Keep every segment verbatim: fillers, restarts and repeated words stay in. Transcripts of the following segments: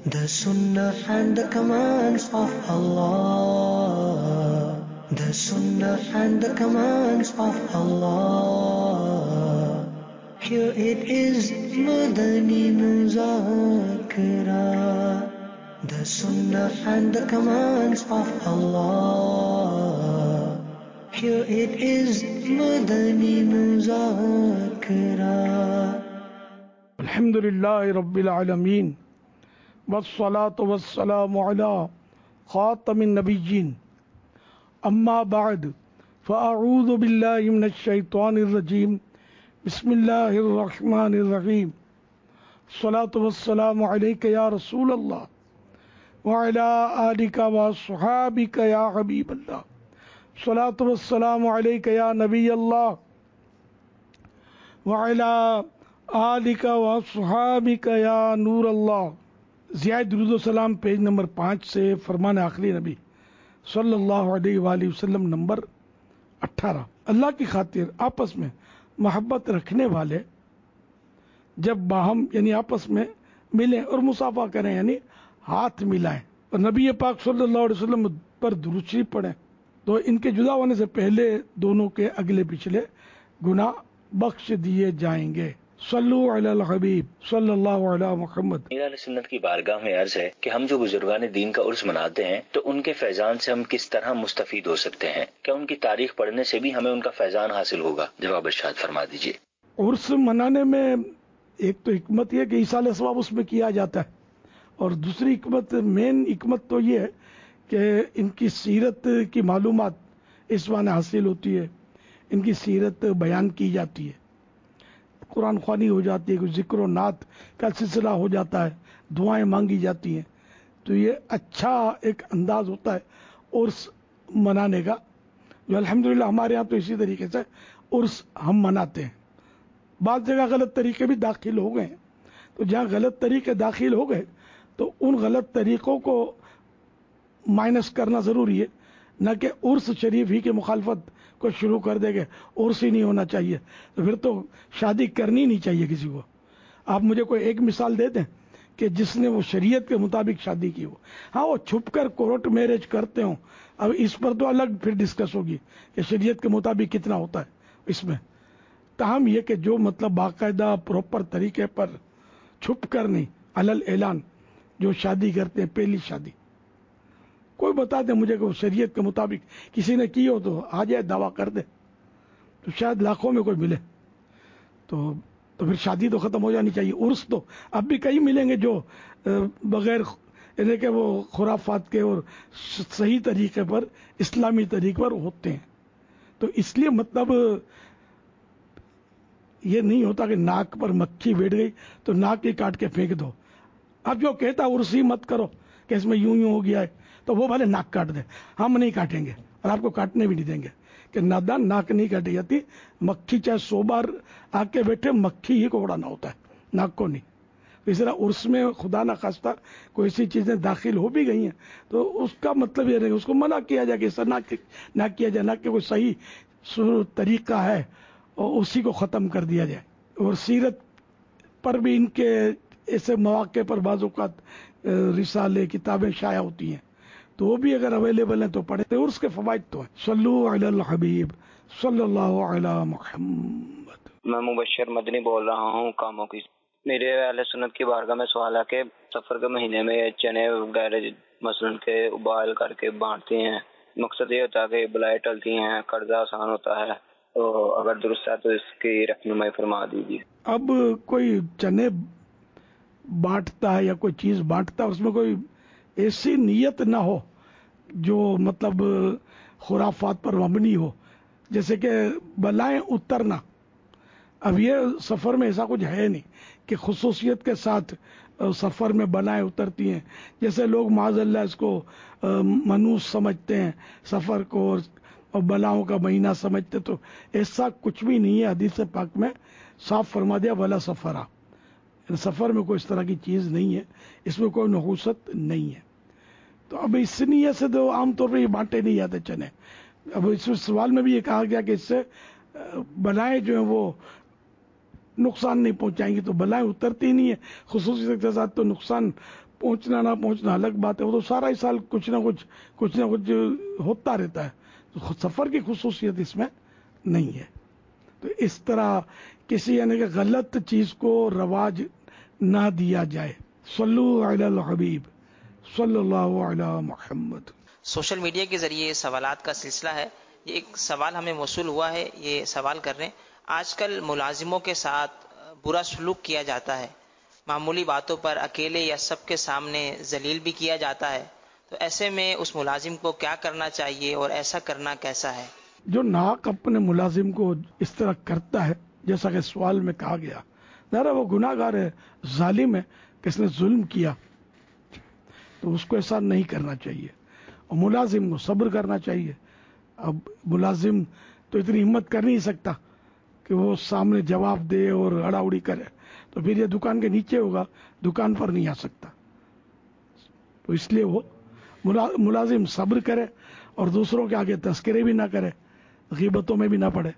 The Sunnah and the commands of Allah. The Sunnah and the commands of Allah. Here it is, Madani Muzakara. The Sunnah and the commands of Allah. Here it is, Madani Muzakara. الحمدللہ رب العالمین والصلاة والسلام علی خاتم النبیین اما بعد فاعوذ باللہ من الشیطان الرجیم بسم اللہ الرحمن الرحیم الصلاة والسلام علیک یا رسول اللہ وعلی آلک وصحابک یا حبیب اللہ الصلاة والسلام علیک یا نبی اللہ وعلی آلک و صحابک یا نور اللہ. زیادہ درود و سلام پیج نمبر پانچ سے فرمان آخری نبی صلی اللہ علیہ وآلہ وسلم نمبر اٹھارہ. اللہ کی خاطر آپس میں محبت رکھنے والے جب باہم یعنی آپس میں ملیں اور مصافحہ کریں یعنی ہاتھ ملائیں اور نبی پاک صلی اللہ علیہ وسلم پر درود شریف پڑھیں تو ان کے جدا ہونے سے پہلے دونوں کے اگلے پچھلے گناہ بخش دیے جائیں گے. صلو علی الحبیب صلی اللہ علی محمد. امیر اہل سنت کی بارگاہ میں عرض ہے کہ ہم جو بزرگان دین کا عرس مناتے ہیں تو ان کے فیضان سے ہم کس طرح مستفید ہو سکتے ہیں؟ کیا ان کی تاریخ پڑھنے سے بھی ہمیں ان کا فیضان حاصل ہوگا؟ جواب ارشاد فرما دیجیے. عرس منانے میں ایک تو حکمت یہ کہ ایصال ثواب اس میں کیا جاتا ہے اور دوسری حکمت مین حکمت تو یہ ہے کہ ان کی سیرت کی معلومات اس معنی حاصل ہوتی ہے، ان کی سیرت بیان کی جاتی ہے، قرآن خوانی ہو جاتی ہے، کوئی ذکر و نعت کا سلسلہ ہو جاتا ہے، دعائیں مانگی جاتی ہیں. تو یہ اچھا ایک انداز ہوتا ہے عرس منانے کا جو الحمدللہ ہمارے یہاں تو اسی طریقے سے عرس ہم مناتے ہیں. بعض جگہ غلط طریقے بھی داخل ہو گئے ہیں تو جہاں غلط طریقے داخل ہو گئے تو ان غلط طریقوں کو مائنس کرنا ضروری ہے، نہ کہ عرس شریف ہی کی مخالفت کو شروع کر دے گے عرس ہی نہیں ہونا چاہیے تو پھر تو شادی کرنی نہیں چاہیے کسی کو. آپ مجھے کوئی ایک مثال دے دیں کہ جس نے وہ شریعت کے مطابق شادی کی ہو. ہاں وہ چھپ کر کورٹ میرج کرتے ہوں، اب اس پر تو الگ پھر ڈسکس ہوگی کہ شریعت کے مطابق کتنا ہوتا ہے اس میں. تاہم یہ کہ جو مطلب باقاعدہ پراپر طریقے پر چھپ کر نہیں علل اعلان جو شادی کرتے ہیں پہلی شادی، کوئی بتا دے مجھے کہ وہ شریعت کے مطابق کسی نے کی ہو تو آ جائے دعویٰ کر دے تو شاید لاکھوں میں کوئی ملے تو تو پھر شادی تو ختم ہو جانی چاہیے. عرس تو اب بھی کئی ملیں گے جو بغیر یعنی کہ وہ خرافات کے اور صحیح طریقے پر اسلامی طریقے پر ہوتے ہیں. تو اس لیے مطلب یہ نہیں ہوتا کہ ناک پر مکھی بیٹھ گئی تو ناک ہی کاٹ کے پھینک دو. اب جو کہتا عرس ہی مت کرو کہ اس میں یوں یوں ہو گیا ہے تو وہ بھلے ناک کاٹ دے، ہم نہیں کاٹیں گے اور آپ کو کاٹنے بھی نہیں دیں گے کہ نادان ناک نہیں کاٹی جاتی. مکھی چاہے سو بار آ کے بیٹھے مکھی ہی کو اڑانا ہوتا ہے، ناک کو نہیں. اس طرح عرس میں خدا نہ خواستہ کوئی ایسی چیزیں داخل ہو بھی گئی ہیں تو اس کا مطلب یہ نہیں اس کو منع کیا جائے کہ اس طرح نہ کیا جائے، نہ کہ کوئی صحیح طریقہ ہے اور اسی کو ختم کر دیا جائے. اور سیرت پر بھی ان کے ایسے مواقع پر بعض اوقات رسالے کتابیں شائع ہوتی ہیں تو وہ بھی اگر اویلیبل ہیں تو پڑھیں. اور اس کے فوائد تو ہیں. صلو علی الحبیب صلی اللہ علی محمد. میں مبشر مدنی بول رہا ہوں کاموں کی. میرے اہل سنت کی بارگاہ میں سوال ہے کہ سفر کے مہینے میں چنے وغیرہ مثلاً کے ابال کر کے بانٹتے ہیں، مقصد یہ ہوتا ہے کہ بلائیں ٹلتی ہیں، قرضہ آسان ہوتا ہے، تو اگر درست ہے تو اس کی رہنمائی فرما دیجیے. اب کوئی چنے بانٹتا ہے یا کوئی چیز بانٹتا ہے اس میں کوئی ایسی نیت نہ ہو جو مطلب خرافات پر مبنی ہو، جیسے کہ بلائیں اترنا. اب یہ سفر میں ایسا کچھ ہے نہیں کہ خصوصیت کے ساتھ سفر میں بلائیں اترتی ہیں، جیسے لوگ معاذ اللہ اس کو منوس سمجھتے ہیں سفر کو اور بلاؤں کا مہینہ سمجھتے، تو ایسا کچھ بھی نہیں ہے. حدیث پاک میں صاف فرما دیا ولا سفرا، سفر میں کوئی اس طرح کی چیز نہیں ہے، اس میں کوئی نحوست نہیں ہے. تو اب اس نیت سے تو عام طور پہ یہ بانٹے نہیں جاتے چنے. اب اس سوال میں بھی یہ کہا گیا کہ اس سے بلائیں جو ہیں وہ نقصان نہیں پہنچائیں گی، تو بلائیں اترتی نہیں ہے، خصوصیت کے ساتھ تو نقصان پہنچنا نہ پہنچنا الگ بات ہے، وہ تو سارا ہی سال کچھ نہ کچھ کچھ نہ کچھ ہوتا رہتا ہے، تو سفر کی خصوصیت اس میں نہیں ہے۔ تو اس طرح کسی یعنی کہ غلط چیز کو رواج نہ دیا جائے۔ صلو علی الحبیب صلی اللہ علی محمد۔ سوشل میڈیا کے ذریعے سوالات کا سلسلہ ہے، یہ ایک سوال ہمیں موصول ہوا ہے، یہ سوال کر رہے ہیں، آج کل ملازموں کے ساتھ برا سلوک کیا جاتا ہے، معمولی باتوں پر اکیلے یا سب کے سامنے ذلیل بھی کیا جاتا ہے، تو ایسے میں اس ملازم کو کیا کرنا چاہیے اور ایسا کرنا کیسا ہے؟ جو ناق اپنے ملازم کو اس طرح کرتا ہے، جیسا کہ سوال میں کہا گیا، ذرا وہ گناہ گار ہے، ظالم ہے، کس نے ظلم کیا، تو اس کو ایسا نہیں کرنا چاہیے، اور ملازم کو صبر کرنا چاہیے۔ اب ملازم تو اتنی ہمت کر نہیں سکتا کہ وہ سامنے جواب دے اور اڑا اڑی کرے، تو پھر یہ دکان کے نیچے ہوگا، دکان پر نہیں آ سکتا، تو اس لیے وہ ملازم صبر کرے اور دوسروں کے آگے تذکرے بھی نہ کرے، غیبتوں میں بھی نہ پڑے۔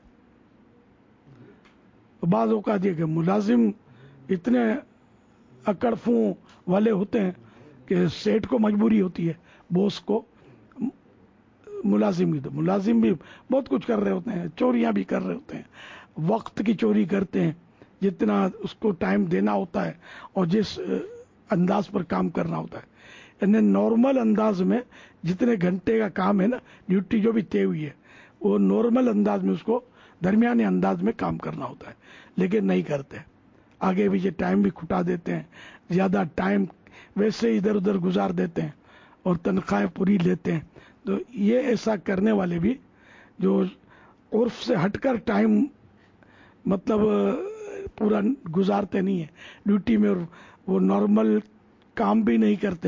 بعض اوقات یہ کہ ملازم اتنے اکڑفوں والے ہوتے ہیں کہ سیٹ کو مجبوری ہوتی ہے، بوس کو، ملازم بھی تو ملازم بھی بہت کچھ کر رہے ہوتے ہیں، چوریاں بھی کر رہے ہوتے ہیں، وقت کی چوری کرتے ہیں، جتنا اس کو ٹائم دینا ہوتا ہے اور جس انداز پر کام کرنا ہوتا ہے، یعنی نارمل انداز میں جتنے گھنٹے کا کام ہے نا، ڈیوٹی جو بھی طے ہوئی ہے، وہ نارمل انداز میں اس کو درمیانے انداز میں کام کرنا ہوتا ہے، لیکن نہیں کرتے، آگے بھی یہ ٹائم بھی کھٹا دیتے ہیں، زیادہ ٹائم ویسے ادھر ادھر گزار دیتے ہیں اور تنخواہیں پوری لیتے ہیں۔ تو یہ ایسا کرنے والے بھی جو عرف سے ہٹ کر ٹائم مطلب پورا گزارتے نہیں ہیں ڈیوٹی میں، اور وہ نارمل کام بھی نہیں کرتے،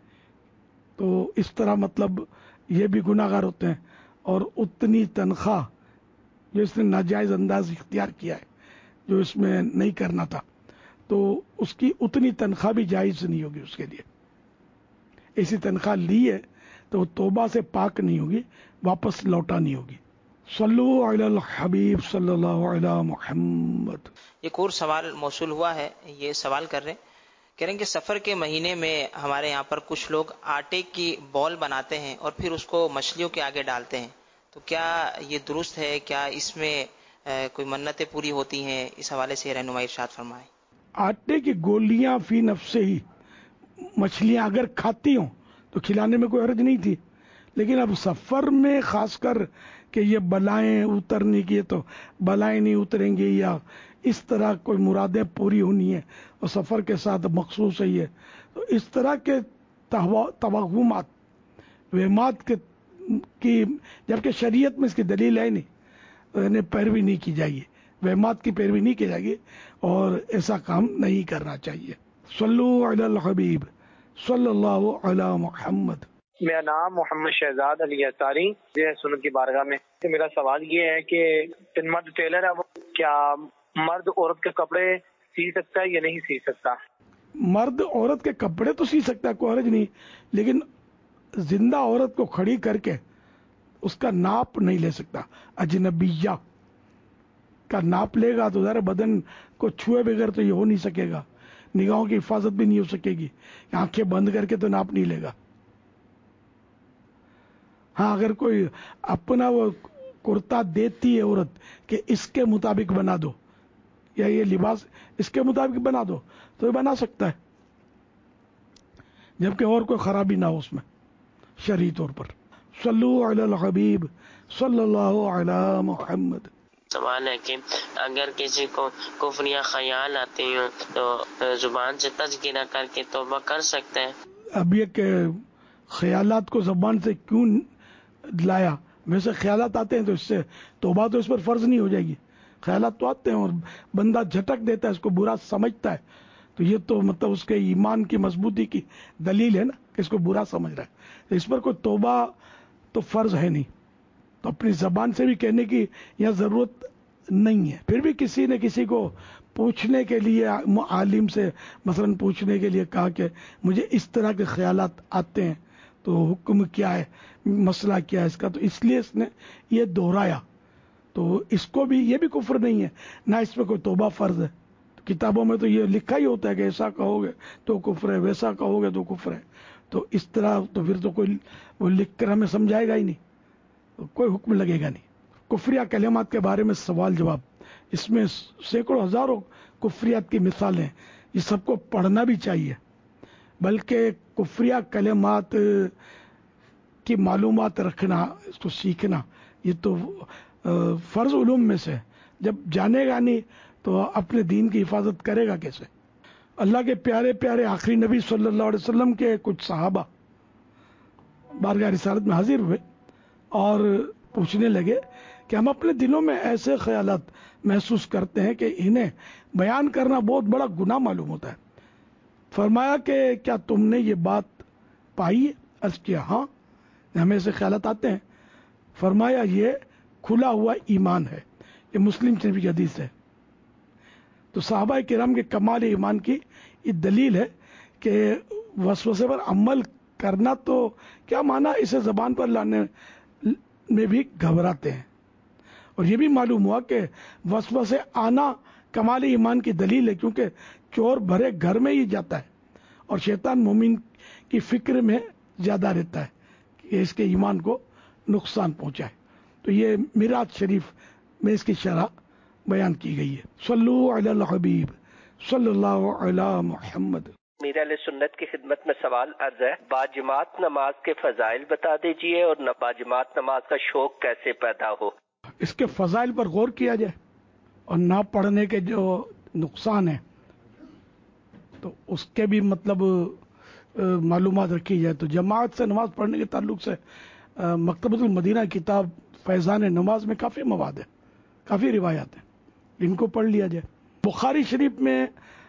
تو اس طرح مطلب یہ بھی گناہ گار ہوتے ہیں، اور اتنی تنخواہ جو اس نے ناجائز انداز اختیار کیا ہے، جو اس میں نہیں کرنا تھا، تو اس کی اتنی تنخواہ بھی جائز نہیں ہوگی اس کے لیے۔ ایسی تنخواہ لی ہے تو توبہ سے پاک نہیں ہوگی، واپس لوٹا نہیں ہوگی۔ صلو علی الحبیب صلی اللہ علی محمد۔ ایک اور سوال موصول ہوا ہے، یہ سوال کر رہے ہیں، کہہ رہے ہیں کہ سفر کے مہینے میں ہمارے یہاں پر کچھ لوگ آٹے کی بال بناتے ہیں اور پھر اس کو مچھلیوں کے آگے ڈالتے ہیں، تو کیا یہ درست ہے؟ کیا اس میں کوئی منتیں پوری ہوتی ہیں؟ اس حوالے سے رہنمائی ارشاد فرمائیں۔ آٹے کی گولیاں فی نفسے ہی مچھلیاں اگر کھاتی ہوں تو کھلانے میں کوئی حرج نہیں تھی، لیکن اب سفر میں خاص کر کہ یہ بلائیں اترنے کی، تو بلائیں نہیں اتریں گی یا اس طرح کوئی مرادیں پوری ہونی ہے اور سفر کے ساتھ مخصوص ہے یہ، تو اس طرح کے توہمات وہمات کے کی جبکہ شریعت میں اس کی دلیل ہے نہیں، یعنی پیروی نہیں کی جائے گی، وہمات کی پیروی نہیں کی جائے گی، اور ایسا کام نہیں کرنا چاہیے۔ صلو علی الحبیب صلی اللہ علی محمد۔ میرا نام محمد شہزاد علی انصاری ہے سنت کی بارگاہ میں۔ میرا سوال یہ ہے کہ مرد ٹیلر ہے، وہ کیا مرد عورت کے کپڑے سی سکتا ہے یا نہیں سی سکتا؟ مرد عورت کے کپڑے تو سی سکتا ہے، کوئی حرج نہیں، لیکن زندہ عورت کو کھڑی کر کے اس کا ناپ نہیں لے سکتا، اجنبیہ کا ناپ لے گا تو ذرا بدن کو چھوئے بغیر تو یہ ہو نہیں سکے گا، نگاہوں کی حفاظت بھی نہیں ہو سکے گی، آنکھیں بند کر کے تو ناپ نہیں لے گا۔ ہاں اگر کوئی اپنا وہ کرتا دیتی ہے عورت کہ اس کے مطابق بنا دو یا یہ لباس اس کے مطابق بنا دو تو یہ بنا سکتا ہے، جبکہ اور کوئی خرابی نہ ہو اس میں شرعی طور پر۔ صلو علی الحبیب صلی اللہ علی محمد۔ سوال ہے کہ اگر کسی کو کفر یا خیال آتے ہوں تو زبان سے تذکرہ کر کے توبہ کر سکتے ہیں؟ اب یہ کہ خیالات کو زبان سے کیوں لایا، ویسے خیالات آتے ہیں تو اس سے توبہ تو اس پر فرض نہیں ہو جائے گی، خیالات تو آتے ہیں اور بندہ جھٹک دیتا ہے، اس کو برا سمجھتا ہے، تو یہ تو مطلب اس کے ایمان کی مضبوطی کی دلیل ہے نا کہ اس کو برا سمجھ رہا ہے، تو اس پر کوئی توبہ تو فرض ہے نہیں، تو اپنی زبان سے بھی کہنے کی یہاں ضرورت نہیں ہے۔ پھر بھی کسی نے کسی کو پوچھنے کے لیے عالم سے مثلا پوچھنے کے لیے کہا کہ مجھے اس طرح کے خیالات آتے ہیں تو حکم کیا ہے، مسئلہ کیا ہے اس کا، تو اس لیے اس نے یہ دہرایا، تو اس کو بھی یہ بھی کفر نہیں ہے، نہ اس پہ کوئی توبہ فرض ہے، کتابوں میں تو یہ لکھا ہی ہوتا ہے کہ ایسا کہو گے تو کفر ہے، ویسا کہو گے تو کفر ہے. تو اس طرح تو پھر تو کوئی وہ لکھ کر ہمیں سمجھائے گا ہی نہیں، کوئی حکم لگے گا نہیں. کفریہ کلمات کے بارے میں سوال جواب، اس میں سینکڑوں ہزاروں کفریات کی مثالیں، یہ سب کو پڑھنا بھی چاہیے. بلکہ کفریہ کلمات کی معلومات رکھنا، اس کو سیکھنا، یہ تو فرض علوم میں سے. جب جانے گا نہیں تو اپنے دین کی حفاظت کرے گا کیسے؟ اللہ کے پیارے پیارے آخری نبی صلی اللہ علیہ وسلم کے کچھ صحابہ بارگاہ رسالت میں حاضر ہوئے اور پوچھنے لگے کہ ہم اپنے دلوں میں ایسے خیالات محسوس کرتے ہیں کہ انہیں بیان کرنا بہت بڑا گناہ معلوم ہوتا ہے. فرمایا کہ کیا تم نے یہ بات پائی؟ عرض کیا ہاں، ہمیں ایسے خیالات آتے ہیں. فرمایا یہ کھلا ہوا ایمان ہے. یہ مسلم شریف کی حدیث ہے. تو صحابہ کرام کے کمال ایمان کی یہ دلیل ہے کہ وسوسے پر عمل کرنا تو کیا مانا، اسے زبان پر لانے میں بھی گھبراتے ہیں. اور یہ بھی معلوم ہوا کہ وسوسے آنا کمال ایمان کی دلیل ہے، کیونکہ چور بھرے گھر میں ہی جاتا ہے اور شیطان مومن کی فکر میں زیادہ رہتا ہے کہ اس کے ایمان کو نقصان پہنچائے. تو یہ میراث شریف میں اس کی شرح بیان کی گئی ہے. صلو علی الحبیب صلی اللہ علی محمد. میرا علیہ سنت کی خدمت میں سوال عرض ہے، باجماعت نماز کے فضائل بتا دیجئے اور باجماعت نماز کا شوق کیسے پیدا ہو. اس کے فضائل پر غور کیا جائے اور نہ پڑھنے کے جو نقصان ہیں تو اس کے بھی مطلب معلومات رکھی جائے. تو جماعت سے نماز پڑھنے کے تعلق سے مکتبۃ المدینہ کتاب فیضان نماز میں کافی مواد ہے، کافی روایات ہیں، ان کو پڑھ لیا جائے. بخاری شریف میں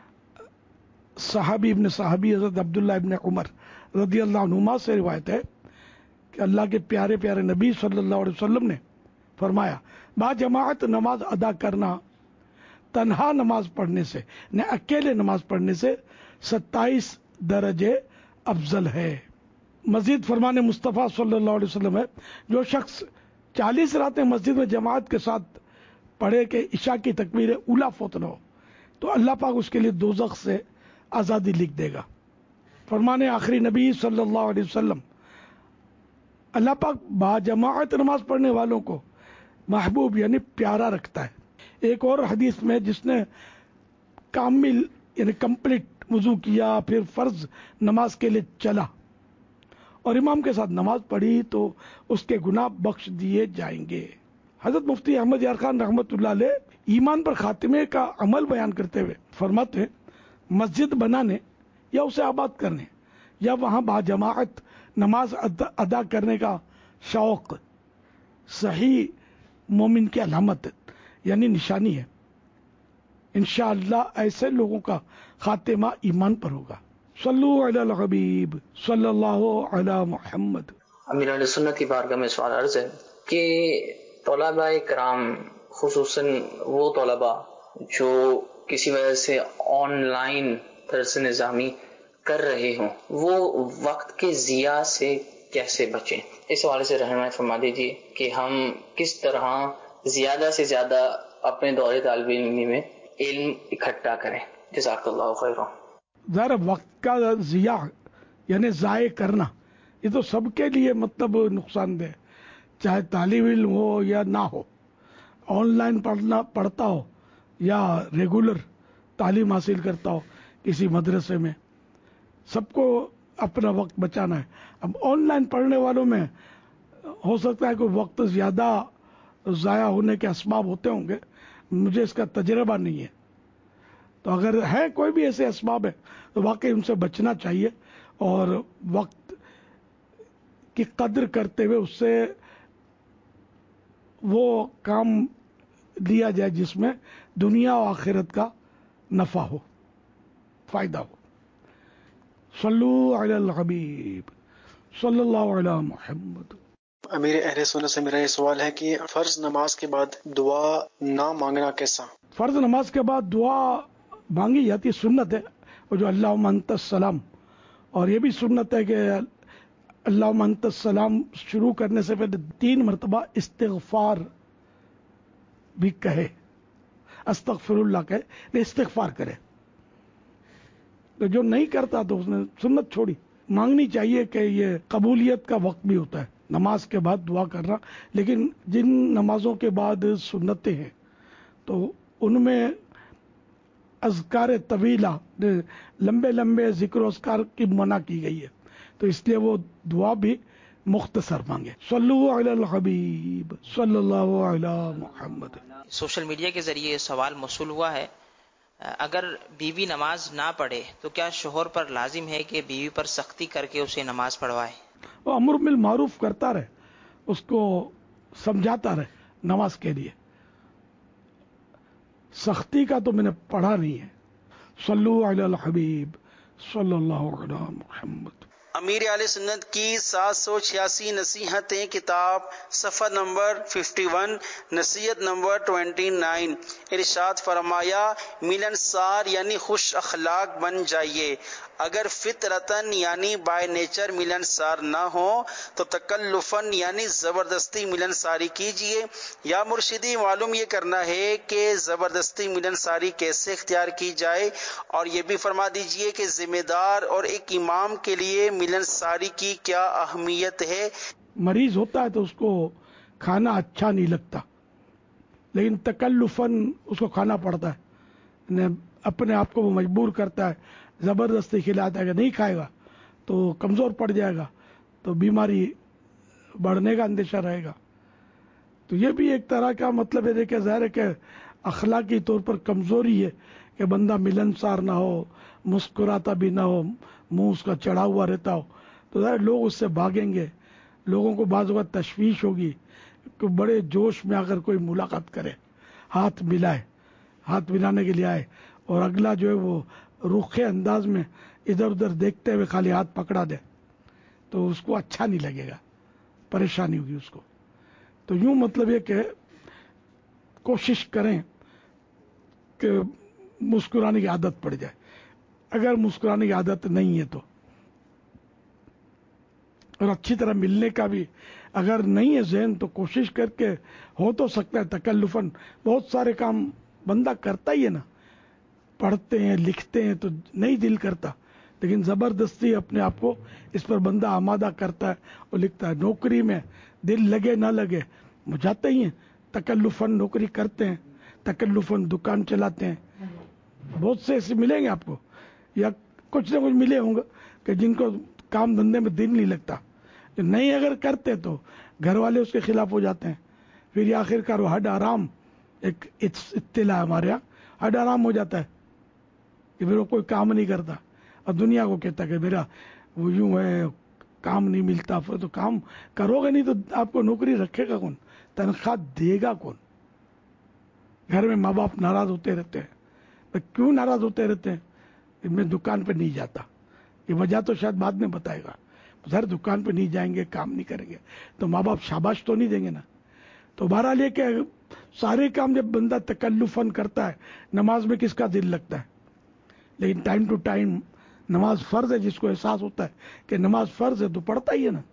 صحابی ابن صحابی حضرت عبداللہ ابن عمر رضی اللہ عنہما سے روایت ہے کہ اللہ کے پیارے پیارے نبی صلی اللہ علیہ وسلم نے فرمایا، با جماعت نماز ادا کرنا تنہا نماز پڑھنے سے نہ اکیلے نماز پڑھنے سے ستائیس درجے افضل ہے. مزید فرمان مصطفیٰ صلی اللہ علیہ وسلم ہے، جو شخص چالیس راتیں مسجد میں جماعت کے ساتھ پڑھے کہ عشاء کی تکبیر اولا فوت نہ ہو تو اللہ پاک اس کے لیے دوزخ سے آزادی لکھ دے گا. فرمان آخری نبی صلی اللہ علیہ وسلم، اللہ پاک با جماعت نماز پڑھنے والوں کو محبوب یعنی پیارا رکھتا ہے. ایک اور حدیث میں جس نے کامل یعنی کمپلیٹ وضو کیا پھر فرض نماز کے لیے چلا اور امام کے ساتھ نماز پڑھی تو اس کے گناہ بخش دیے جائیں گے. حضرت مفتی احمد یار خان رحمۃ اللہ علیہ ایمان پر خاتمے کا عمل بیان کرتے ہوئے فرماتے ہیں، مسجد بنانے یا اسے آباد کرنے یا وہاں باجماعت نماز ادا کرنے کا شوق صحیح مومن کی علامت یعنی نشانی ہے. انشاءاللہ ایسے لوگوں کا خاتمہ ایمان پر ہوگا. صلو علی الحبیب صلی اللہ علی محمد. امیر علیہ سنت کی بارگاہ میں سوال عرض ہے کہ طلباء کرام خصوصاً وہ طلباء جو کسی وجہ سے آن لائن درس نظامی کر رہے ہوں وہ وقت کے ضیاع سے کیسے بچیں؟ اس حوالے سے رہنمائی فرما دیجیے کہ ہم کس طرح زیادہ سے زیادہ اپنے دور طالب علمی میں علم اکٹھا کریں. جزاک اللہ خیر. ظاہر وقت کا ضیاع یعنی ضائع کرنا یہ تو سب کے لیے مطلب نقصان دہ، چاہے طالب علم ہو یا نہ ہو، آن لائن پڑھنا پڑھتا ہو یا ریگولر تعلیم حاصل کرتا ہو کسی مدرسے میں، سب کو اپنا وقت بچانا ہے. اب آن لائن پڑھنے والوں میں ہو سکتا ہے کہ وقت زیادہ ضائع ہونے کے اسباب ہوتے ہوں گے، مجھے اس کا تجربہ نہیں ہے. تو اگر ہے کوئی بھی ایسے اسباب ہے تو واقعی ان سے بچنا چاہیے اور وقت کی قدر کرتے ہوئے اس سے وہ کام لیا جائے جس میں دنیا و آخرت کا نفع ہو، فائدہ ہو. صلو علی الحبیب صلی اللہ علی محمد. امیر اہل سنت سے میرا یہ سوال ہے کہ فرض نماز کے بعد دعا نہ مانگنا کیسا؟ فرض نماز کے بعد دعا مانگی جاتی سنت ہے، اور جو اللہم انت السلام، اور یہ بھی سنت ہے کہ اللہم انت السلام شروع کرنے سے پہلے تین مرتبہ استغفار بھی کہے. استغفر اللہ کہے نہیں استغفار کرے. تو جو نہیں کرتا تو اس نے سنت چھوڑی. مانگنی چاہیے کہ یہ قبولیت کا وقت بھی ہوتا ہے نماز کے بعد دعا کرنا، لیکن جن نمازوں کے بعد سنتیں ہیں تو ان میں اذکار طویلہ لمبے لمبے ذکر و اذکار کی منع کی گئی ہے، تو اس لیے وہ دعا بھی مختصر مانگے. صلو علی الحبیب صلی اللہ علی محمد. سوشل میڈیا کے ذریعے سوال موصول ہوا ہے، اگر بیوی نماز نہ پڑھے تو کیا شوہر پر لازم ہے کہ بیوی پر سختی کر کے اسے نماز پڑھوائے؟ وہ امر بالمعروف کرتا رہے، اس کو سمجھاتا رہے نماز کے لیے. سختی کا تو میں نے پڑھا نہیں ہے. صلو علی الحبیب صلی اللہ علی محمد. امیر اہل سنت کی سات سو چھیاسی نصیحتیں کتاب صفحہ نمبر اکیاون نصیحت نمبر انیس. ارشاد فرمایا ملنسار یعنی خوش اخلاق بن جائیے. اگر فطرتاً یعنی بائی نیچر ملنسار نہ ہو تو تکلفاً یعنی زبردستی ملنساری کیجیے. یا مرشدی معلوم یہ کرنا ہے کہ زبردستی ملنساری کیسے اختیار کی جائے، اور یہ بھی فرما دیجیے کہ ذمہ دار اور ایک امام کے لیے ملنساری کی کیا اہمیت ہے. مریض ہوتا ہے تو اس کو کھانا اچھا نہیں لگتا، لیکن تکلفاً اس کو کھانا پڑتا ہے، اپنے آپ کو وہ مجبور کرتا ہے، زبردستی کھلاتا ہے کہ نہیں کھائے گا تو کمزور پڑ جائے گا تو بیماری بڑھنے کا اندیشہ رہے گا. تو یہ بھی ایک طرح کا مطلب ہے کہ ظاہر ہے کہ اخلاقی طور پر کمزوری ہے کہ بندہ ملنسار نہ ہو، مسکراتا بھی نہ ہو، منہ اس کا چڑھا ہوا رہتا ہو، تو ظاہر لوگ اس سے بھاگیں گے. لوگوں کو بعض اوقات تشویش ہوگی کہ بڑے جوش میں اگر کوئی ملاقات کرے، ہاتھ ملائے، ہاتھ ملانے کے لیے آئے اور اگلا جو ہے وہ رخے انداز میں ادھر ادھر دیکھتے ہوئے خالی ہاتھ پکڑا دے تو اس کو اچھا نہیں لگے گا، پریشانی ہوگی اس کو. تو یوں مطلب یہ کہ کوشش کریں کہ مسکرانے کی عادت پڑ جائے. اگر مسکرانے کی عادت نہیں ہے تو، اور اچھی طرح ملنے کا بھی اگر نہیں ہے ذہن تو کوشش کر کے ہو تو سکتا ہے تکلفاً. بہت سارے کام بندہ کرتا ہی ہے نا، پڑھتے ہیں لکھتے ہیں تو نہیں دل کرتا، لیکن زبردستی اپنے آپ کو اس پر بندہ آمادہ کرتا ہے اور لکھتا ہے. نوکری میں دل لگے نہ لگے جاتے ہی ہیں، تکلفاً نوکری کرتے ہیں، تکلفاً دکان چلاتے ہیں. بہت سے ایسے ملیں گے آپ کو، یا کچھ نہ کچھ ملے ہوں گے کہ جن کو کام دھندے میں دل نہیں لگتا. نہیں اگر کرتے تو گھر والے اس کے خلاف ہو جاتے ہیں، پھر یہ آخر کار وہ ہڈ آرام، ایک اطلاع ہمارے یہاں ہڈ آرام ہو جاتا ہے کہ پھر وہ کوئی کام نہیں کرتا اور دنیا کو کہتا کہ میرا وہ یوں ہے، کام نہیں ملتا. پھر تو کام کرو گے نہیں تو آپ کو نوکری رکھے گا کون، تنخواہ دے گا کون. گھر میں ماں باپ ناراض ہوتے رہتے ہیں. کیوں ناراض ہوتے رہتے ہیں؟ میں دکان پہ نہیں جاتا، یہ وجہ تو شاید بعد میں بتائے گا. سر دکان پہ نہیں جائیں گے، کام نہیں کریں گے تو ماں باپ شاباش تو نہیں دیں گے نا. تو بہرحال یہ کہ سارے کام جب بندہ تکلفاً کرتا ہے، نماز میں کس کا دل لگتا ہے، لیکن ٹائم ٹو ٹائم نماز فرض ہے. جس کو احساس ہوتا ہے کہ نماز فرض ہے تو پڑھتا ہی ہے نا.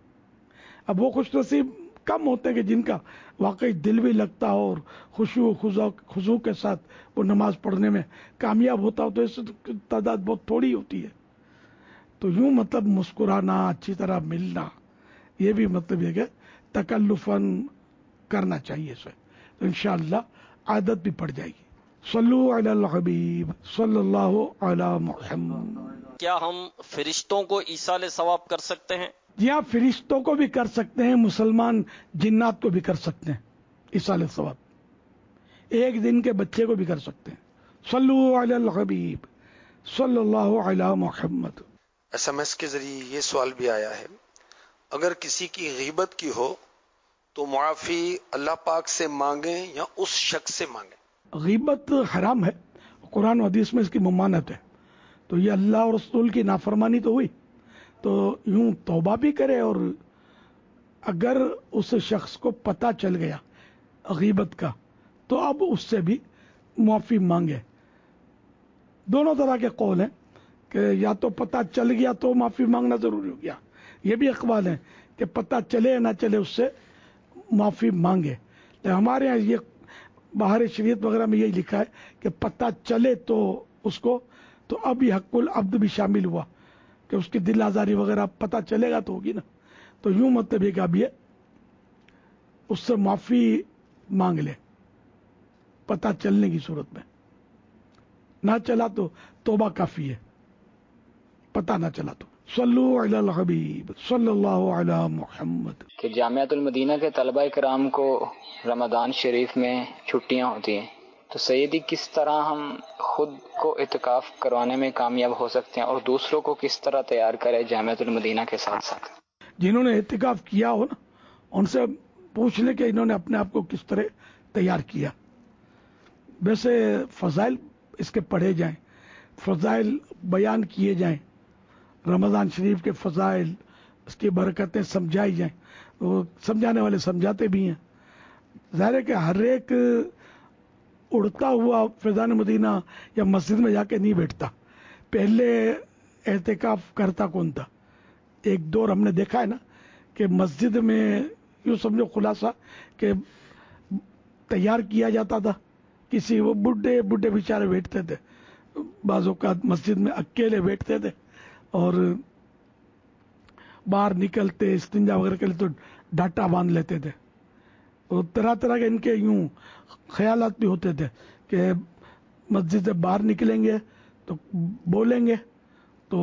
اب وہ خوش نصیب کم ہوتے ہیں کہ جن کا واقعی دل بھی لگتا ہو اور خشوع و خضوع کے ساتھ وہ نماز پڑھنے میں کامیاب ہوتا ہو، تو اس تعداد بہت تھوڑی ہوتی ہے. تو یوں مطلب مسکرانا، اچھی طرح ملنا، یہ بھی مطلب یہ کہ تکلفاً کرنا چاہیے اسے، تو انشاءاللہ عادت بھی پڑ جائے گی. صلو علی الحبیب صلی اللہ علی محمد. کیا ہم فرشتوں کو ایصال ثواب کر سکتے ہیں؟ جی ہاں، فرشتوں کو بھی کر سکتے ہیں، مسلمان جنات کو بھی کر سکتے ہیں ایصال ثواب. ایک دن کے بچے کو بھی کر سکتے ہیں. صلو علی الحبیب صلی اللہ علی محمد. ایس ایم ایس کے ذریعے یہ سوال بھی آیا ہے، اگر کسی کی غیبت کی ہو تو معافی اللہ پاک سے مانگیں یا اس شخص سے مانگیں؟ غیبت حرام ہے، قرآن و حدیث میں اس کی ممانعت ہے. تو یہ اللہ اور رسول کی نافرمانی تو ہوئی، تو یوں توبہ بھی کرے، اور اگر اس شخص کو پتہ چل گیا غیبت کا تو اب اس سے بھی معافی مانگے. دونوں طرح کے قول ہیں کہ یا تو پتہ چل گیا تو معافی مانگنا ضروری ہو گیا، یہ بھی اقوال ہیں کہ پتہ چلے نہ چلے اس سے معافی مانگے. ہمارے ہاں یہ बाहर शरीयत वगैरह में यही लिखा है कि पता चले तो उसको, तो अब ये हक्कुल अब्द भी शामिल हुआ कि उसकी दिल आजारी वगैरह पता चलेगा तो होगी ना। तो यूं मतलब है कि अब ये उससे माफी मांग ले पता चलने की सूरत में, ना चला तो तौबा काफी है, पता ना चला तो। सल्लु अलल हबीब सल्लल्लाहु अला मुहम्मद। कि जामियातुल मदीना के तलबा इकराम को रमज़ान शरीफ में छुट्टियां होती हैं, तो सैयदी किस तरह हम खुद को इत्काफ करवाने में कामयाब हो सकते हैं और दूसरों को किस तरह तैयार करें जामियातुल मदीना के साथ साथ? जिन्होंने इत्काफ किया हो ना, उनसे पूछ ले कि इन्होंने अपने आप को किस तरह तैयार किया। वैसे फजाइल इसके पढ़े जाएं, फजाइल बयान किए जाएं, रमज़ान शरीफ के फजाइल, उसकी बरकतें समझाई जाएं। वो समझाने वाले समझाते भी हैं। ज़ाहिर है कि हर एक उड़ता हुआ फैज़ान मदीना या मस्जिद में जाके नहीं बैठता। पहले एहतिकाफ करता कौन था? एक दौर हमने देखा है ना कि मस्जिद में यूँ समझो खुलासा कि तैयार किया जाता था, किसी वो बुढ़े बुढ़े बेचारे बैठते थे, बाज़ों का मस्जिद में अकेले बैठते थे और बाहर निकलते इस्तिंजा वगैरह के लिए तो डाटा बांध लेते थे। और तरह तरह के इनके यूं ख्यालात भी होते थे कि मस्जिद से बाहर निकलेंगे तो बोलेंगे तो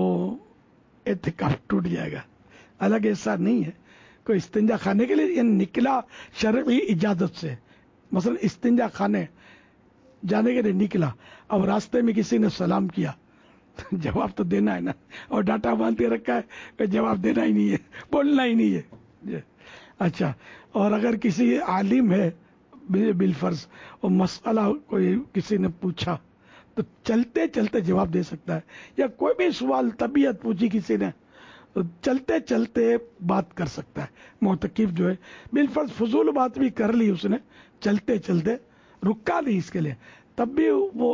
एहतिकाफ टूट जाएगा। हालांकि ऐसा नहीं है, कोई इस्तिंजा खाने के लिए निकला शरई इजाजत से, मसलन इस्तिंजा खाने जाने के लिए निकला, अब रास्ते में किसी ने सलाम किया जवाब तो देना है ना, और डाटा बांध के रखा है जवाब देना ही नहीं है, बोलना ही नहीं है। अच्छा, और अगर किसी आलिम है बिलफर्ज और मसला कोई किसी ने पूछा तो चलते चलते जवाब दे सकता है, या कोई भी सवाल तबीयत पूछी किसी ने तो चलते चलते बात कर सकता है। मोतकिफ जो है बिलफर्ज फजूल बात भी कर ली उसने चलते चलते, रुका नहीं इसके लिए, तब भी वो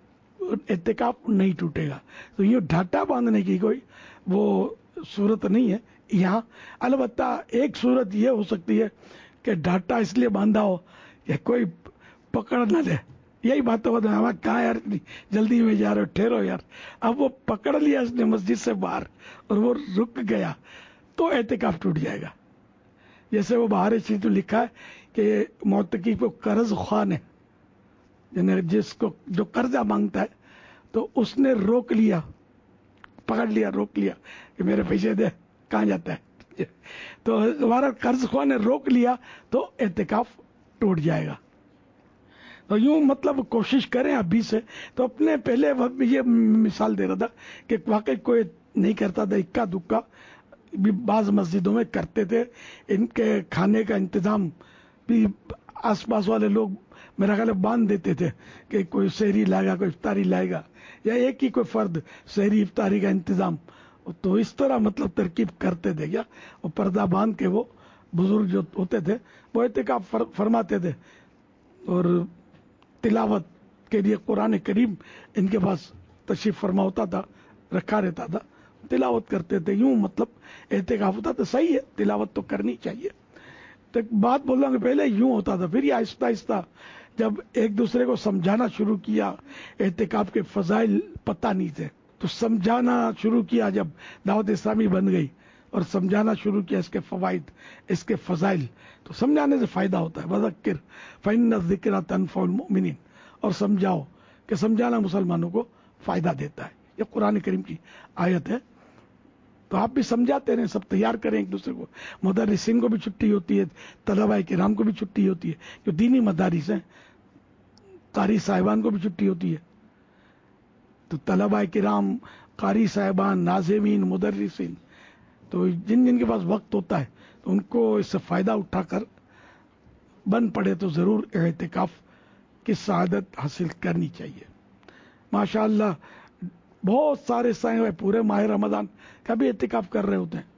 एहतिकाफ नहीं टूटेगा। तो यूँ ढाटा बांधने की कोई वो सूरत नहीं है यहाँ। अलबत्ता एक सूरत ये हो सकती है कि ढाटा इसलिए बांधा हो कि कोई पकड़ ना ले, यही बात तो होता है, हमारा कहाँ यार जल्दी में जा रहे हो, ठहरो यार। अब वो पकड़ लिया इसने मस्जिद से बाहर और वो रुक गया तो एहतिकाफ टूट जाएगा। जैसे वो बाहर चीज तो लिखा है कि मोतकीफ को कर्ज ख्वान है, यानी जिसको जो कर्जा मांगता है तो उसने रोक लिया, पकड़ लिया, रोक लिया कि मेरे पैसे दे, कहाँ जाता है। तो हमारा कर्ज ख्वाह ने रोक लिया तो एहतिकाफ टूट जाएगा। तो यूं मतलब कोशिश करें अभी से। तो अपने पहले वक्त ये मिसाल दे रहा था कि वाकई कोई नहीं करता था, इक्का दुक्का भी बाज मस्जिदों में करते थे। इनके खाने का इंतजाम भी आसपास वाले लोग मेरा ख्याल बांध देते थे कि कोई शहरी लाएगा, कोई इफ्तारी लाएगा, या एक ही कोई फर्द शहरी इफ्तारी का इंतजाम। तो इस तरह मतलब तरकीब करते थे क्या, और पर्दा बांध के वो बुजुर्ग जो होते थे वो एहतिकाफ फर, फरमाते थे और तिलावत के लिए कुरान करीम इनके पास तशरीफ फरमा होता था, रखा रहता था, तिलावत करते थे। यूं मतलब एहतिकाफ होता था। सही है, तिलावत तो करनी चाहिए। तो एक बात बोल रहा हूँ, पहले यूं होता था, फिर ये आहिस्ता आहिस्ता जब एक दूसरे को समझाना शुरू किया, एहतिकाफ के फजाइल पता नहीं थे तो समझाना शुरू किया, जब दावत इस्लामी बन गई और समझाना शुरू किया इसके फवाइद, इसके फजाइल, तो समझाने से फायदा होता है। वज़क्किर फ़इन्न ज़िक्रा तनफ़उल मुमिनीन, और समझाओ कि समझाना मुसलमानों को फायदा देता है। ये कुरान करीम की आयत है। तो आप भी समझाते रहें, सब तैयार करें एक दूसरे को। मुदर्रिसीन को भी छुट्टी होती है, तलबा किराम को भी छुट्टी होती है, जो दीनी मदारिस हैं, कारी साहिबान को भी छुट्टी होती है। तो तलबा किराम, कारी साहिबान, नाज़िमीन, मुदर्रिसीन, तो जिन जिन के पास वक्त होता है तो उनको इससे फ़ायदा उठाकर बन पड़े तो ज़रूर एहतिकाफ की सआदत हासिल करनी चाहिए। माशाअल्लाह बहुत सारे साए पूरे माह रमज़ान का भी एहतिकाफ कर रहे होते हैं,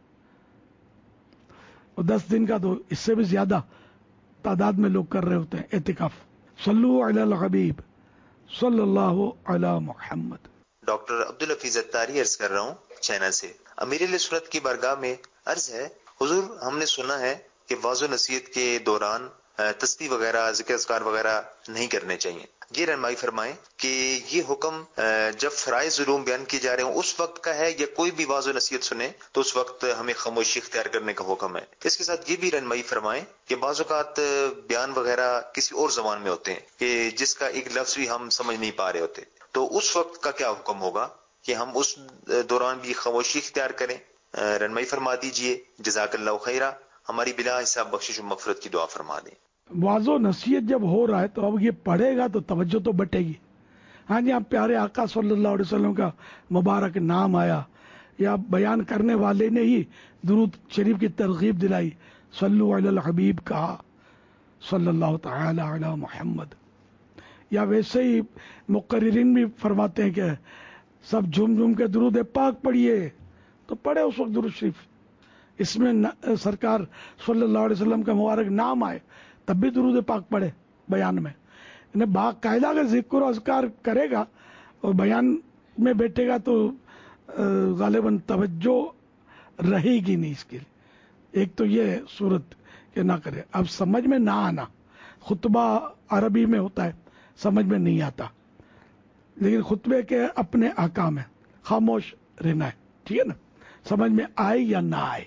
और दस दिन का तो इससे भी ज़्यादा तादाद में लोग कर रहे होते हैं एहतिकाफ। सल्लु अलल हबीब सल्लल्लाहु अला मुहम्मद। डॉक्टर अब्दुल हफीज अत्तारी अर्ज कर रहा हूँ चाइना से। अमीर सुन्नत की बारगाह में अर्ज है, हुजूर हमने सुना है कि वाज़ो नसीहत के दौरान تسبیح وغیرہ ذکر اذکار وغیرہ نہیں کرنے چاہیے. یہ رہنمائی فرمائیں کہ یہ حکم جب فرائض علوم بیان کیے جا رہے ہوں اس وقت کا ہے یا کوئی بھی واعظ و نصیحت سنے تو اس وقت ہمیں خاموشی اختیار کرنے کا حکم ہے. اس کے ساتھ یہ بھی رہنمائی فرمائیں کہ بعض اوقات بیان وغیرہ کسی اور زبان میں ہوتے ہیں کہ جس کا ایک لفظ بھی ہم سمجھ نہیں پا رہے ہوتے, تو اس وقت کا کیا حکم ہوگا کہ ہم اس دوران بھی خاموشی اختیار کریں؟ رہنمائی فرما دیجئے. جزاک اللہ خیرہ. ہماری بلا حساب بخشش و مغفرت کی دعا فرما دیں. واض و نصیحت جب ہو رہا ہے تو اب یہ پڑھے گا تو توجہ تو بٹے گی. ہاں جی, آپ پیارے آقا صلی اللہ علیہ وسلم کا مبارک نام آیا یا بیان کرنے والے نے ہی درود شریف کی ترغیب دلائی, صلو علی الحبیب کہا صلی اللہ تعالی علی محمد, یا ویسے ہی مقررین بھی فرماتے ہیں کہ سب جھوم جھوم کے درود پاک پڑھیے, تو پڑھے اس وقت درود شریف. اس میں سرکار صلی اللہ علیہ وسلم کا مبارک نام آئے تب بھی درود پاک پڑھے بیان میں. انہیں باقاعدہ اگر ذکر و اذکار کرے گا اور بیان میں بیٹھے گا تو غالباً توجہ رہے گی نہیں اس کے لیے. ایک تو یہ صورت کہ نہ کرے. اب سمجھ میں نہ آنا, خطبہ عربی میں ہوتا ہے, سمجھ میں نہیں آتا, لیکن خطبے کے اپنے احکام ہیں, خاموش رہنا ہے, ٹھیک ہے نا, سمجھ میں آئے یا نہ آئے.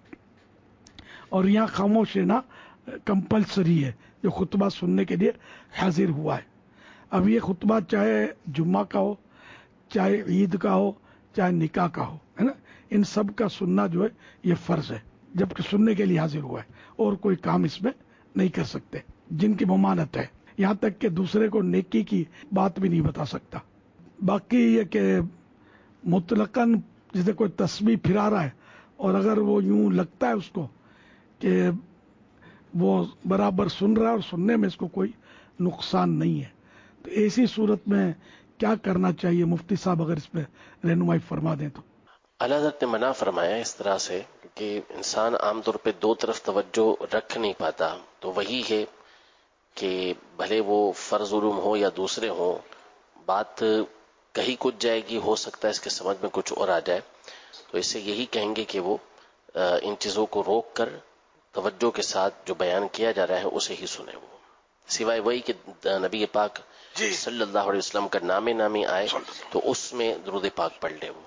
اور یہاں خاموش رہنا کمپلسری ہے جو خطبہ سننے کے لیے حاضر ہوا ہے. اب یہ خطبہ چاہے جمعہ کا ہو, چاہے عید کا ہو, چاہے نکاح کا ہو, ہے نا, ان سب کا سننا جو ہے یہ فرض ہے, جبکہ سننے کے لیے حاضر ہوا ہے اور کوئی کام اس میں نہیں کر سکتے. جن کی ممانت ہے, یہاں تک کہ دوسرے کو نیکی کی بات بھی نہیں بتا سکتا. باقی یہ کہ مطلقاً جسے کوئی تسبیح پھرا رہا ہے اور اگر وہ یوں لگتا ہے اس کو کہ وہ برابر سن رہا ہے اور سننے میں اس کو کوئی نقصان نہیں ہے, تو ایسی صورت میں کیا کرنا چاہیے؟ مفتی صاحب اگر اس پہ رہنمائی فرما دیں تو. اللہ حضرت نے منع فرمایا اس طرح سے کہ انسان عام طور پہ دو طرف توجہ رکھ نہیں پاتا. تو وہی ہے کہ بھلے وہ فرض علوم ہو یا دوسرے ہوں, بات کہیں کچھ جائے گی, ہو سکتا ہے اس کے سمجھ میں کچھ اور آ جائے. تو اس سے یہی کہیں گے کہ وہ ان چیزوں کو روک کر توجہ کے ساتھ جو بیان کیا جا رہا ہے اسے ہی سنے, وہ سوائے وہی کہ نبی پاک جی صلی اللہ علیہ وسلم کا نام نامی آئے تو اس میں درود پاک پڑھ لے. وہ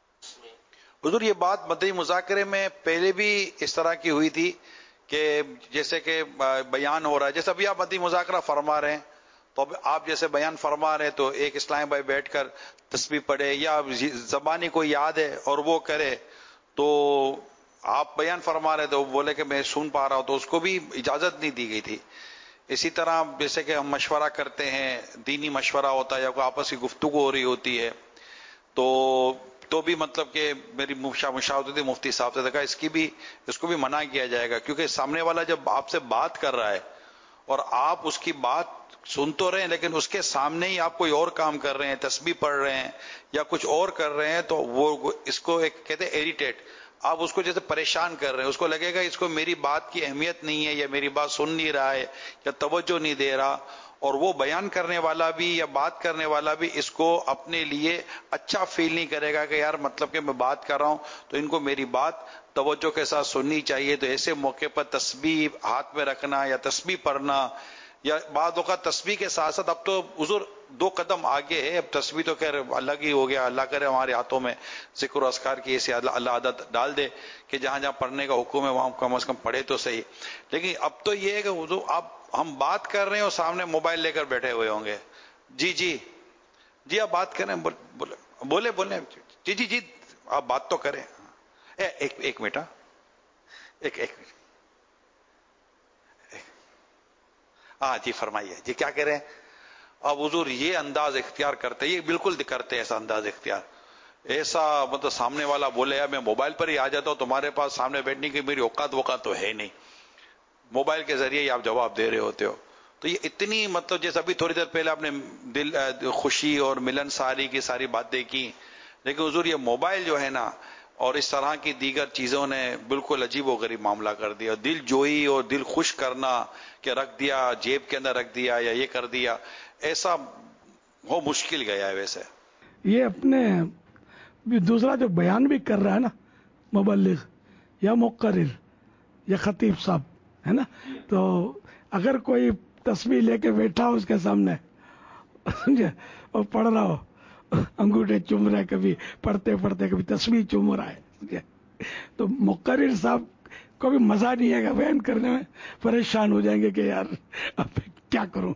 حضور یہ بات مدنی مذاکرے میں پہلے بھی اس طرح کی ہوئی تھی کہ جیسے کہ بیان ہو رہا ہے, جیسے ابھی آپ مدنی مذاکرہ فرما رہے ہیں تو آپ جیسے بیان فرما رہے ہیں تو ایک اسلام بھائی بیٹھ کر تسبیح پڑھے یا زبانی کو یاد ہے اور وہ کرے, تو آپ بیان فرما رہے تو بولے کہ میں سن پا رہا ہوں, تو اس کو بھی اجازت نہیں دی گئی تھی. اسی طرح جیسے کہ ہم مشورہ کرتے ہیں, دینی مشورہ ہوتا ہے یا کوئی آپس کی گفتگو ہو رہی ہوتی ہے, تو تو بھی مطلب کہ میری مشاورت تھی مفتی صاحب سے, کہا اس کی بھی اس کو بھی منع کیا جائے گا, کیونکہ سامنے والا جب آپ سے بات کر رہا ہے اور آپ اس کی بات سن تو رہے ہیں لیکن اس کے سامنے ہی آپ کوئی اور کام کر رہے ہیں, تسبیح پڑھ رہے ہیں یا کچھ اور کر رہے ہیں, تو وہ اس کو ایک کہتے ہیں ایریٹیٹ, آپ اس کو جیسے پریشان کر رہے ہیں, اس کو لگے گا اس کو میری بات کی اہمیت نہیں ہے یا میری بات سن نہیں رہا ہے یا توجہ نہیں دے رہا, اور وہ بیان کرنے والا بھی یا بات کرنے والا بھی اس کو اپنے لیے اچھا فیل نہیں کرے گا کہ یار مطلب کہ میں بات کر رہا ہوں تو ان کو میری بات توجہ کے ساتھ سننی چاہیے. تو ایسے موقع پر تسبیح ہاتھ میں رکھنا یا تسبیح پڑھنا, یا بعض اوقات تسبیح کے ساتھ ساتھ اب تو حضور دو قدم آگے ہے, اب تسبیح تو خیر الگ ہی ہو گیا, اللہ کرے ہمارے ہاتھوں میں ذکر و اذکار کی ایسی اللہ عادت ڈال دے کہ جہاں جہاں پڑھنے کا حکم ہے وہاں کم از کم پڑھے تو صحیح. لیکن اب تو یہ ہے کہ حضور آپ ہم بات کر رہے ہیں اور سامنے موبائل لے کر بیٹھے ہوئے ہوں گے, جی جی جی آپ بات کریں, بولے بولے بولے جی جی جی آپ بات تو کریں, ایک ایک منٹ ایک ایک ہاں جی فرمائیے جی کیا کہہ رہے ہیں. اب حضور یہ انداز اختیار کرتے, یہ بالکل کرتے ایسا انداز اختیار, ایسا مطلب سامنے والا بولے یار میں موبائل پر ہی آ جاتا ہوں, تمہارے پاس سامنے بیٹھنے کی میری اوقات وقات تو ہے نہیں, موبائل کے ذریعے ہی آپ جواب دے رہے ہوتے ہو. تو یہ اتنی مطلب جیسے ابھی تھوڑی دیر پہلے آپ نے دل خوشی اور ملن ساری کی ساری باتیں کی, لیکن حضور یہ موبائل جو ہے نا اور اس طرح کی دیگر چیزوں نے بالکل عجیب و غریب معاملہ کر دیا. دل جوئی اور دل خوش کرنا کہ رکھ دیا جیب کے اندر رکھ دیا یا یہ کر دیا, ایسا ہو مشکل گیا ہے. ویسے یہ اپنے دوسرا جو بیان بھی کر رہا ہے نا مبلغ یا مقرر یا خطیب صاحب ہے نا, تو اگر کوئی تسبیح لے کے بیٹھا ہو اس کے سامنے سمجھے اور پڑھ رہا ہو, انگوٹھے چوم رہا ہے, کبھی پڑھتے پڑھتے کبھی تسبیح چوم رہا ہے, سمجھے, تو مقرر صاحب کو بھی مزہ نہیں آئے گا بیان کرنے میں, پریشان ہو جائیں گے کہ یار اب کیا کروں,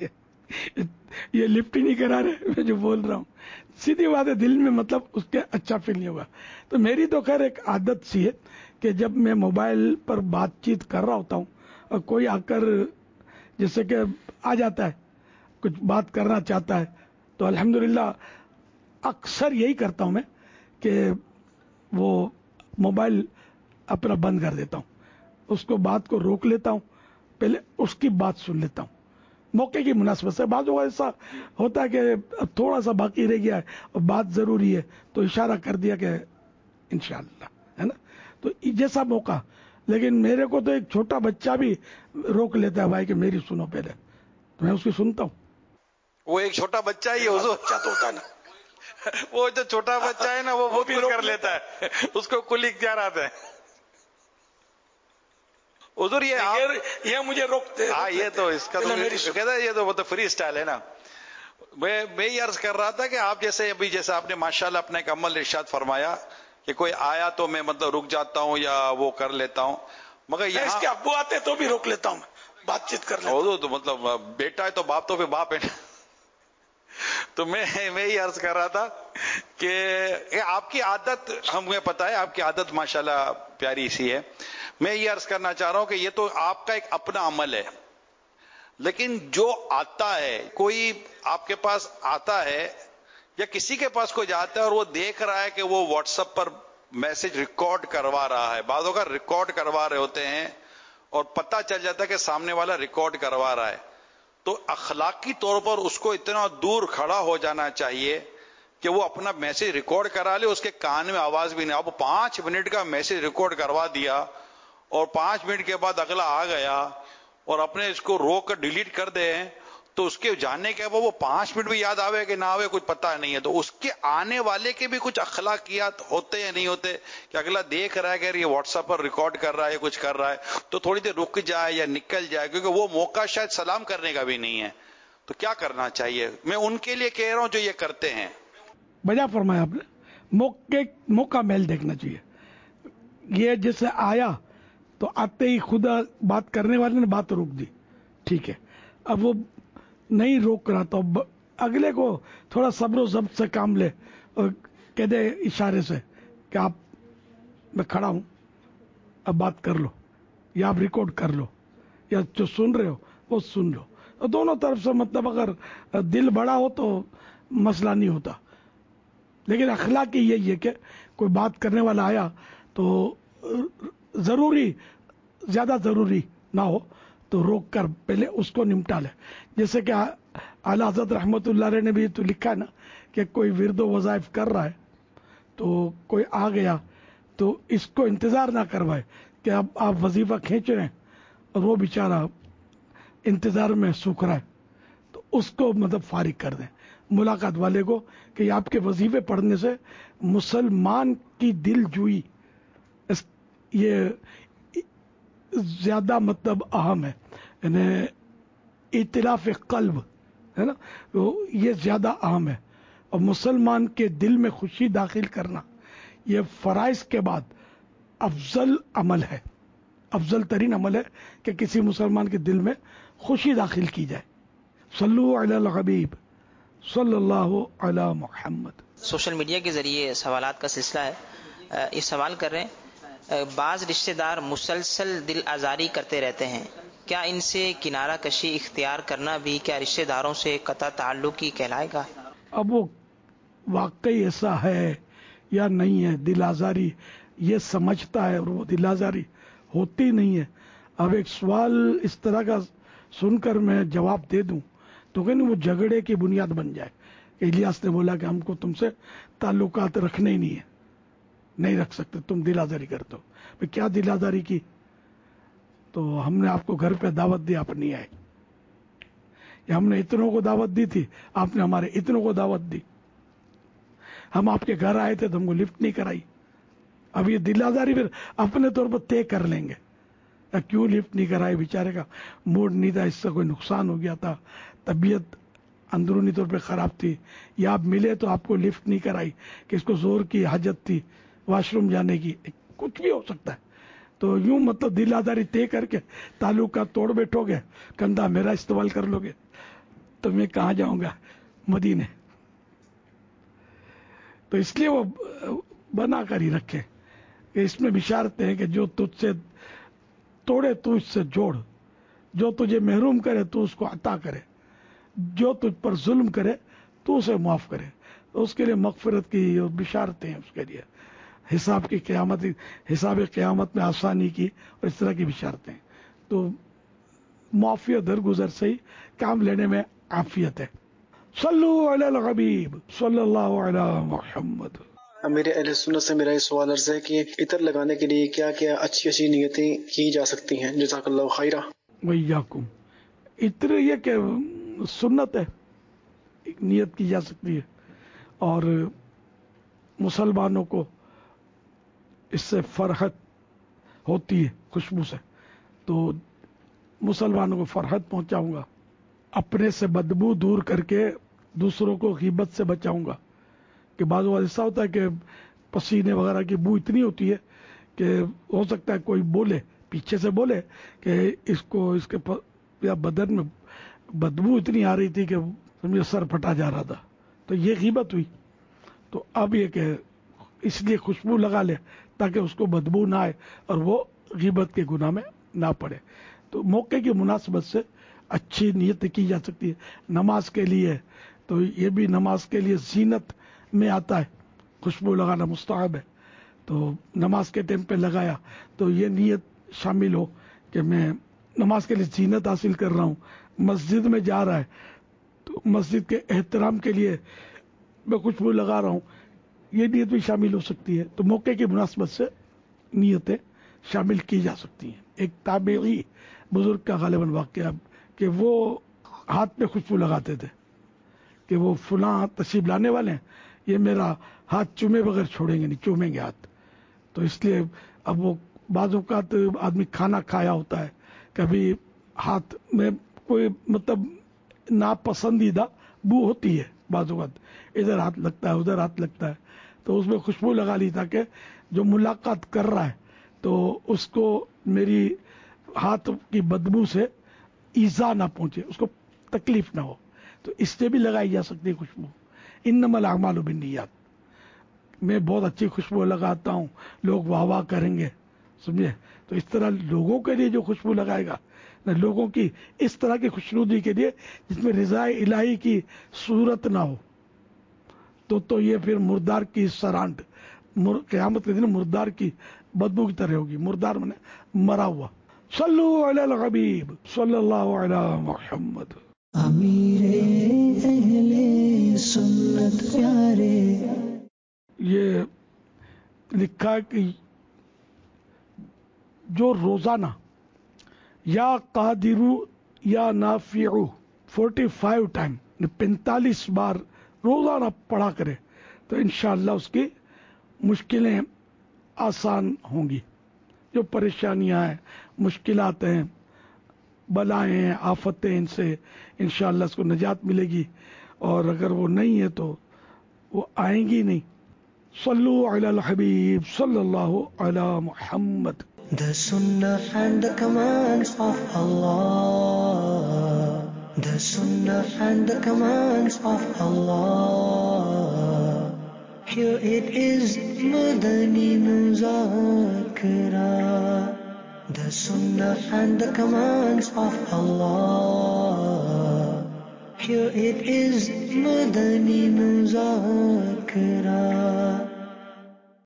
یہ لفٹ ہی نہیں کرا رہے میں جو بول رہا ہوں. سیدھی بات ہے, دل میں مطلب اس کے اچھا فیل نہیں ہوگا. تو میری تو خیر ایک عادت سی ہے کہ جب میں موبائل پر بات چیت کر رہا ہوتا ہوں اور کوئی آ کر جیسے کہ آ جاتا ہے کچھ بات کرنا چاہتا ہے, تو الحمدللہ اکثر یہی کرتا ہوں میں کہ وہ موبائل اپنا بند کر دیتا ہوں, اس کو بات کو روک لیتا ہوں, پہلے اس کی بات سن لیتا ہوں موقع کی مناسبت سے. بعض اوقات ایسا ہوتا ہے کہ اب تھوڑا سا باقی رہ گیا ہے اور بات ضروری ہے تو اشارہ کر دیا کہ انشاءاللہ, ہے نا, تو جیسا موقع. لیکن میرے کو تو ایک چھوٹا بچہ بھی روک لیتا ہے بھائی کہ میری سنو پہلے, تو میں اس کی سنتا ہوں. وہ ایک چھوٹا بچہ ہی ہے, بچہ تو ہوتا ہے نا, وہ جو چھوٹا بچہ ہے نا وہ وہ بھی کر لیتا ہے, اس کو کل اختیار آتا ہے. حضور یہ یہ مجھے روکتے, ہاں یہ تو اس کا کہتا ہے یہ تو مطلب فری اسٹائل ہے نا. میں میں یہ عرض کر رہا تھا کہ آپ جیسے ابھی جیسے آپ نے ماشاءاللہ اپنا ایک عمل ارشاد فرمایا کہ کوئی آیا تو میں مطلب رک جاتا ہوں یا وہ کر لیتا ہوں, مگر یہاں اس کے ابو آتے تو بھی روک لیتا ہوں, بات چیت کر لیتا ہوں. تو مطلب بیٹا ہے تو باپ تو پھر باپ ہے. تو میں میں یہ عرض کر رہا تھا کہ آپ کی عادت ہمیں پتا ہے, آپ کی عادت ماشاءاللہ پیاری سی ہے. میں یہ عرض کرنا چاہ رہا ہوں کہ یہ تو آپ کا ایک اپنا عمل ہے, لیکن جو آتا ہے, کوئی آپ کے پاس آتا ہے یا کسی کے پاس کوئی جاتا ہے اور وہ دیکھ رہا ہے کہ وہ واٹس ایپ پر میسج ریکارڈ کروا رہا ہے, بعضوں کا ریکارڈ کروا رہے ہوتے ہیں اور پتہ چل جاتا ہے کہ سامنے والا ریکارڈ کروا رہا ہے, تو اخلاقی طور پر اس کو اتنا دور کھڑا ہو جانا چاہیے کہ وہ اپنا میسج ریکارڈ کرا لے, اس کے کان میں آواز بھی نہیں. اب پانچ منٹ کا میسج ریکارڈ کروا دیا اور پانچ منٹ کے بعد اگلا آ گیا اور اپنے اس کو روک کر ڈیلیٹ کر دے, تو اس کے جانے کے بعد وہ پانچ منٹ بھی یاد آوے کہ نہ آوے کچھ پتہ نہیں ہے. تو اس کے آنے والے کے بھی کچھ اخلاقیات ہوتے یا نہیں ہوتے کہ اگلا دیکھ رہا ہے کہ یہ واٹس ایپ پر ریکارڈ کر رہا ہے, کچھ کر رہا ہے, تو تھوڑی دیر رک جائے یا نکل جائے, کیونکہ وہ موقع شاید سلام کرنے کا بھی نہیں ہے. تو کیا کرنا چاہیے؟ میں ان کے لیے کہہ رہا ہوں جو یہ کرتے ہیں. بجا فرمایا آپ نے, موقع موقع میل دیکھنا چاہیے. یہ جیسے آیا تو آتے ہی خدا بات کرنے والے نے بات روک دی, ٹھیک ہے, اب وہ نہیں روک رہا تو اگلے کو تھوڑا صبر و ضبط سے کام لے اور کہہ دے اشارے سے کہ آپ, میں کھڑا ہوں, اب بات کر لو یا آپ ریکارڈ کر لو یا جو سن رہے ہو وہ سن لو. اور دونوں طرف سے مطلب اگر دل بڑا ہو تو مسئلہ نہیں ہوتا, لیکن اخلاق کی یہی ہے کہ کوئی بات کرنے والا آیا تو ضروری زیادہ ضروری نہ ہو تو روک کر پہلے اس کو نمٹا لے. جیسے کہ اعلیٰ حضرت رحمۃ اللہ علیہ نے بھی تو لکھا ہے نا کہ کوئی ورد و وظائف کر رہا ہے تو کوئی آ گیا تو اس کو انتظار نہ کروائے کہ اب آپ وظیفہ کھینچ رہے ہیں اور وہ بیچارہ انتظار میں سوکھ رہا ہے, تو اس کو مطلب فارغ کر دیں ملاقات والے کو کہ آپ کے وظیفے پڑھنے سے مسلمان کی دل جوئی یہ زیادہ مطلب اہم ہے, یعنی ائتلاف قلب ہے نا, تو یہ زیادہ اہم ہے. اور مسلمان کے دل میں خوشی داخل کرنا یہ فرائض کے بعد افضل عمل ہے, افضل ترین عمل ہے کہ کسی مسلمان کے دل میں خوشی داخل کی جائے. صلو علی الحبیب صلی اللہ علی محمد. سوشل میڈیا کے ذریعے سوالات کا سلسلہ ہے. یہ سوال کر رہے ہیں, بعض رشتہ دار مسلسل دل آزاری کرتے رہتے ہیں, کیا ان سے کنارہ کشی اختیار کرنا بھی کیا رشتہ داروں سے قطع تعلق ہی کہلائے گا؟ اب وہ واقعی ایسا ہے یا نہیں ہے, دل آزاری یہ سمجھتا ہے اور وہ دل آزاری ہوتی نہیں ہے. اب ایک سوال اس طرح کا سن کر میں جواب دے دوں تو کہ وہ جھگڑے کی بنیاد بن جائے کہ الیاس نے بولا کہ ہم کو تم سے تعلقات رکھنے ہی نہیں ہے, نہیں رکھ سکتے, تم دل آزاری کرتے ہو. بھئی کیا دل آزاری کی؟ تو ہم نے آپ کو گھر پہ دعوت دی, آپ نہیں آئے, یا ہم نے اتنوں کو دعوت دی تھی, آپ نے ہمارے اتنوں کو دعوت دی, ہم آپ کے گھر آئے تھے تو ہم کو لفٹ نہیں کرائی. اب یہ دل آزاری پھر اپنے طور پر طے کر لیں گے क्यों लिफ्ट नहीं कराई, बेचारे का मूड नहीं था, इससे कोई नुकसान हो गया था, तबीयत अंदरूनी तौर पे ख़राब थी, या आप मिले तो आपको लिफ्ट नहीं कराई कि इसको जोर की हाजत थी वॉशरूम जाने की, कुछ भी हो सकता है। तो यूं मतलब दिल आजारी तय करके ताल्लुक का तोड़ बैठोगे, कंधा मेरा इस्तेमाल कर लोगे, तो मैं कहाँ जाऊंगा, मदीने। तो इसलिए वो बना कर ही रखे कि इसमें बिशारत है कि जो तुझसे तोड़े तू इससे जोड़, जो तुझे महरूम करे तू उसको अता करे, जो तुझ पर जुल्म करे तू उसे माफ करे। तो उसके लिए मगफिरत की और बिशारतें हैं, उसके लिए हिसाब की क़यामत, हिसाब क़यामत में आसानी की और इस तरह की बिशारतें। तो माफ़ी और दरगुजर से ही काम लेने में आफियत है। सल्लु अलल हबीब सल्लल्लाहु अलैहि मुहम्मद। मेरे अहले सुन्नत से मेरा ये सवाल अर्ज़ है कि इतर लगाने के लिए क्या क्या अच्छी अच्छी नियतें की जा सकती हैं? जज़ाकल्लाहु खैरा। वैयाकुम। इतर ये कि सुन्नत है, एक नियत की जा सकती है, और मुसलमानों को इससे फरहत होती है खुशबू से, तो मुसलमानों को फरहत पहुंचाऊंगा, अपने से बदबू दूर करके दूसरों को गीबत से बचाऊंगा। कि बाद में ऐसा होता है कि पसीने वगैरह की बू इतनी होती है कि हो सकता है कोई बोले, पीछे से बोले कि इसको इसके प, या बदन में बदबू इतनी आ रही थी कि समझे सर फटा जा रहा था, तो ये गीबत हुई। तो अब ये कि इसलिए खुशबू लगा ले ताकि उसको बदबू ना आए और वो गीबत के गुनाह में ना पड़े। तो मौके की मुनासिबत से अच्छी नीयत की जा सकती है। नमाज के लिए तो ये भी नमाज के लिए जीनत में आता है, खुशबू लगाना मुस्तहब है, तो नमाज के टाइम पे लगाया तो ये नीयत शामिल हो कि मैं नमाज के लिए जीनत हासिल कर रहा हूँ, मस्जिद में जा रहा है तो मस्जिद के एहतराम के लिए मैं खुशबू लगा रहा हूँ, ये नीयत भी शामिल हो सकती है। तो मौके की मुनासिबत से नीयतें शामिल की जा सकती हैं। एक ताबेई बुजुर्ग का गालिबन वाक़या कि वो हाथ पे खुशबू लगाते थे कि वो फुला तशरीफ लाने वाले हैं, ये मेरा हाथ चूमे बगैर छोड़ेंगे नहीं, चूमेंगे हाथ। तो इसलिए अब वो बाज़ औक़ात आदमी खाना खाया होता है, कभी हाथ में कोई मतलब नापसंदीदा बू होती है, बाज़ औक़ात इधर हाथ लगता है उधर हाथ लगता है, तो उसमें खुशबू लगा ली ताकि जो मुलाकात कर रहा है तो उसको मेरी हाथ की बदबू से ईज़ा ना पहुंचे, उसको तकलीफ ना हो। तो इससे भी लगाई जा सकती है खुशबू। इन्नमल अमालु बिन्नियात, मैं बहुत अच्छी खुशबू लगाता हूँ, लोग वाह वाह करेंगे, समझे। तो इस तरह लोगों के लिए जो खुशबू लगाएगा न, लोगों की इस तरह की खुशनुदी के लिए जिसमें रिज़ाए इलाही की सूरत ना हो, तो तो ये फिर मुर्दार की सरांड, क़यामत के दिन मुर्दार की बदबू की तरह होगी। मुर्दार माने मरा हुआ। सल्लु अलल हबीब सल्लल्लाहु अलैहि मुहम्मद। अमीरे अहले सुन्नत प्यारे। ये लिखा है कि जो रोजाना या कादिरू या नाफिउ फोर्टी फाइव टाइम पैंतालीस बार रोजाना पढ़ा करे तो इंशाअल्लाह उसकी मुश्किलें आसान होंगी। जो परेशानियां हैं, मुश्किलात हैं, बलाएं हैं, आफतें, इनसे इंशाअल्लाह उसको निजात मिलेगी, और अगर वो नहीं है तो वो आएंगी नहीं। सल्लु अलल हबीब सल्लल्लाहु अला Muhammad. The Sunnah and the commands of Allah. The Sunnah and the commands of Allah. Here it is, Madani Muzakara. The Sunnah and the commands of Allah. Here it is, Madani Muzakara.